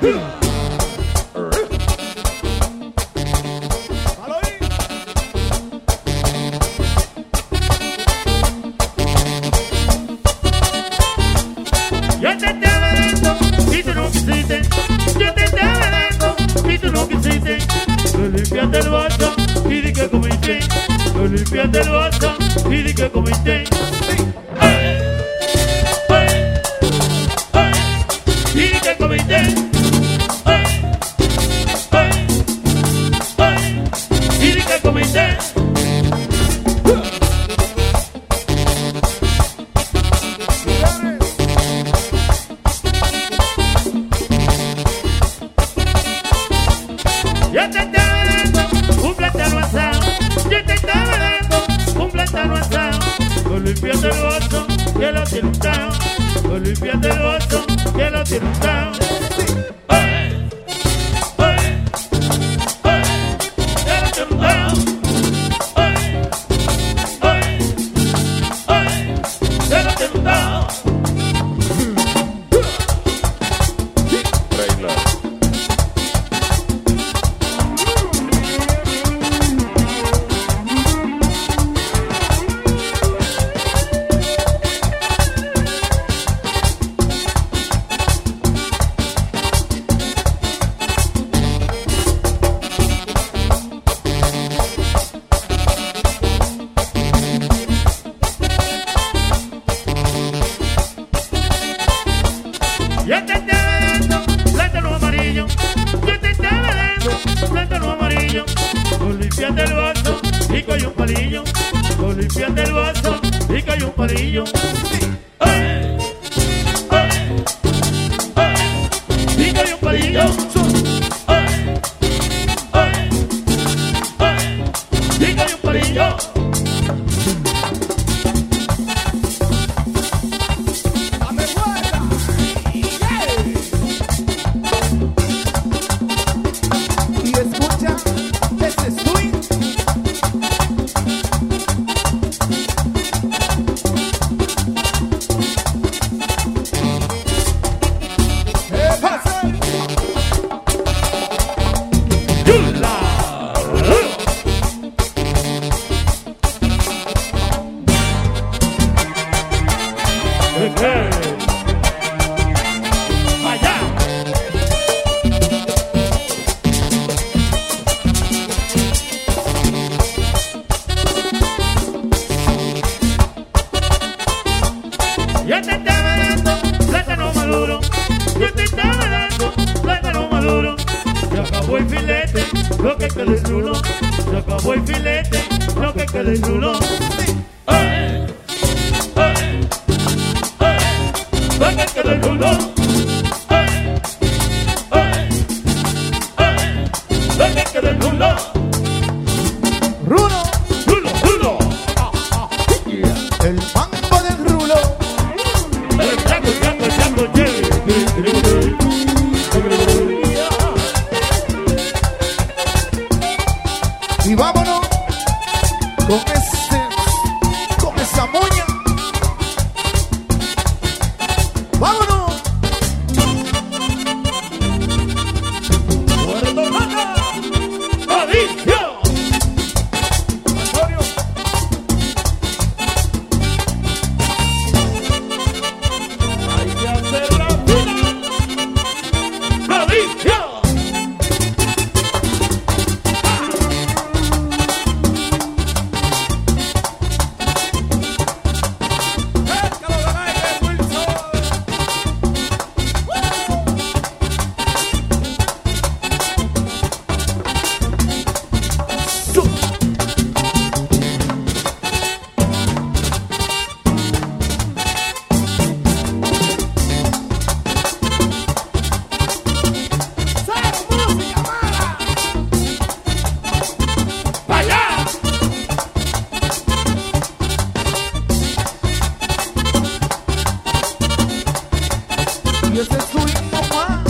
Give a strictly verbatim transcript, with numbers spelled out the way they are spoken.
Yo te estaba dando y tú no quisiste. Yo te estaba dando y tú no quisiste. No limpiaste el vaso y di que comiste. No limpiaste el vaso y di que comiste. ¡Ay! ¡Ay! ¡Ay! Y di que comiste. ¡Ay! ¡Ay! ¡Ay! Y di que comiste. Yo te estaba dando un plátano asado. Yo te estaba dando un plátano asado. No limpiaste el vaso, que lo tiene untado. No limpiaste el vaso, que lo tiene untado. ¡Ay! ¡Ay! ¡Ay! Que lo tiene untado. ¡Ay! ¡Ay! ¡Ay! Que lo tiene untado. Yo te estaba dando plátano amarillo. Yo te estaba dando plátano amarillo. No limpiaste el vaso y cayó un palillo. No limpiaste el vaso y cayó un palillo. ¡Ay! ¡Ay! ¡Ay! Y cayó un palillo. ¡Ay! ¡Ay! ¡Ay! Y cayó un palillo. Allá. Yo te estaba dando plátano maduro. Yo te estaba dando plátano maduro. Se acabó el filete, lo que queda es nulo. Se acabó el filete, lo que queda es nulo. ¡Ay! ¡Ay! ¡Ay! Lo que queda es nulo. ¡Ay! ¡Ay! ¡Ay! Lo que queda es nulo. Rulo, ¡Rulo, rulo! el mambo del rulo. El chaco, chaco, chaco, che. Y vámonos con ese, con esa moña. Vámonos. Puerto Plata. ¡Adiós! Antonio. Hay que hacer la fila. ¡Adiós! Y ese es su himno, Juan.